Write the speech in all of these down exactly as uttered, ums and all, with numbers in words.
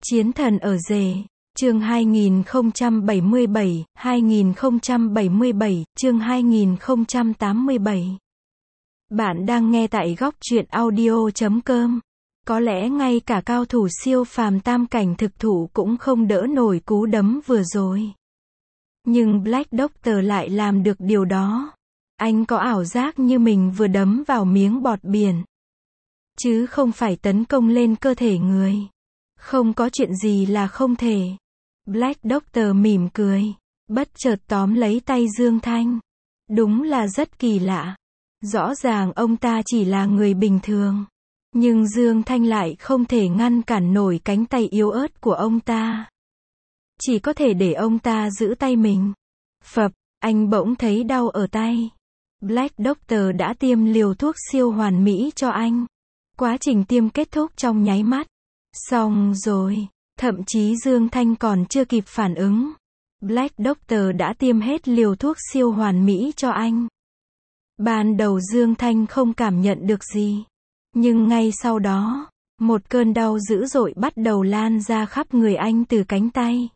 Chiến thần ở rể, chương hai nghìn không trăm bảy mươi bảy, hai nghìn không trăm bảy mươi bảy, chương hai nghìn không trăm tám mươi bảy. Bạn đang nghe tại góc truyện audio chấm com. Có lẽ ngay cả cao thủ siêu phàm tam cảnh thực thụ cũng không đỡ nổi cú đấm vừa rồi. Nhưng Black Doctor lại làm được điều đó. Anh có ảo giác như mình vừa đấm vào miếng bọt biển, chứ không phải tấn công lên cơ thể người. Không có chuyện gì là không thể. Black Doctor mỉm cười, bất chợt tóm lấy tay Dương Thanh. Đúng là rất kỳ lạ. Rõ ràng ông ta chỉ là người bình thường, nhưng Dương Thanh lại không thể ngăn cản nổi cánh tay yếu ớt của ông ta. Chỉ có thể để ông ta giữ tay mình. Phập, anh bỗng thấy đau ở tay. Black Doctor đã tiêm liều thuốc siêu hoàn mỹ cho anh. Quá trình tiêm kết thúc trong nháy mắt. Xong rồi, thậm chí Dương Thanh còn chưa kịp phản ứng. Black Doctor đã tiêm hết liều thuốc siêu hoàn mỹ cho anh. Ban đầu Dương Thanh không cảm nhận được gì. Nhưng ngay sau đó, một cơn đau dữ dội bắt đầu lan ra khắp người anh từ cánh tay.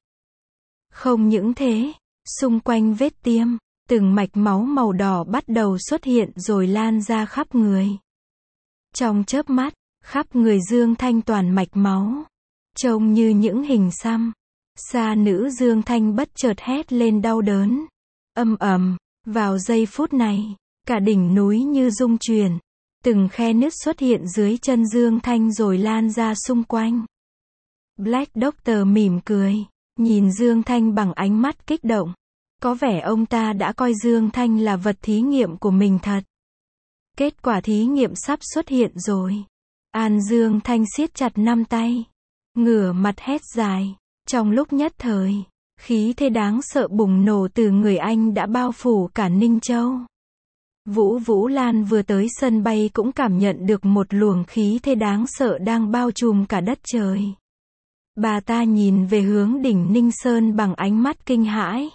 Không những thế, xung quanh vết tiêm, từng mạch máu màu đỏ bắt đầu xuất hiện rồi lan ra khắp người. Trong chớp mắt, khắp người Dương Thanh toàn mạch máu, trông như những hình xăm. Sa nữ Dương Thanh bất chợt hét lên đau đớn. Ầm ầm, vào giây phút này, cả đỉnh núi như rung chuyển. Từng khe nứt xuất hiện dưới chân Dương Thanh rồi lan ra xung quanh. Black Doctor mỉm cười, nhìn Dương Thanh bằng ánh mắt kích động. Có vẻ ông ta đã coi Dương Thanh là vật thí nghiệm của mình thật. Kết quả thí nghiệm sắp xuất hiện rồi. An Dương Thanh siết chặt năm tay, ngửa mặt hét dài. Trong lúc nhất thời, khí thế đáng sợ bùng nổ từ người anh đã bao phủ cả Ninh Châu. Vũ Vũ Lan vừa tới sân bay cũng cảm nhận được một luồng khí thế đáng sợ đang bao trùm cả đất trời. Bà ta nhìn về hướng đỉnh Ninh Sơn bằng ánh mắt kinh hãi.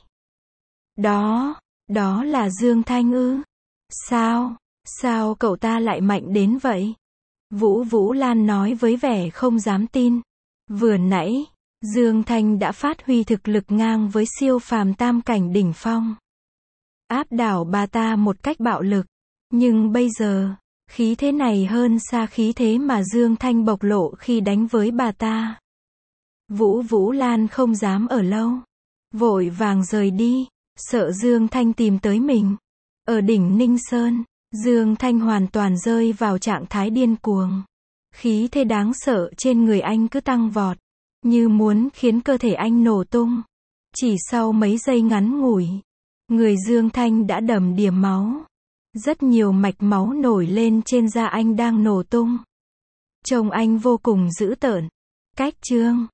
Đó, đó là Dương Thanh ư? Sao, sao cậu ta lại mạnh đến vậy? Vũ Vũ Lan nói với vẻ không dám tin. Vừa nãy, Dương Thanh đã phát huy thực lực ngang với siêu phàm tam cảnh đỉnh phong, áp đảo bà ta một cách bạo lực. Nhưng bây giờ, khí thế này hơn xa khí thế mà Dương Thanh bộc lộ khi đánh với bà ta. Vũ Vũ Lan không dám ở lâu, vội vàng rời đi, sợ Dương Thanh tìm tới mình. Ở đỉnh Ninh Sơn, Dương Thanh hoàn toàn rơi vào trạng thái điên cuồng. Khí thế đáng sợ trên người anh cứ tăng vọt, như muốn khiến cơ thể anh nổ tung. Chỉ sau mấy giây ngắn ngủi, người Dương Thanh đã đầm đìa máu. Rất nhiều mạch máu nổi lên trên da anh đang nổ tung. Trông anh vô cùng dữ tợn. Cách chương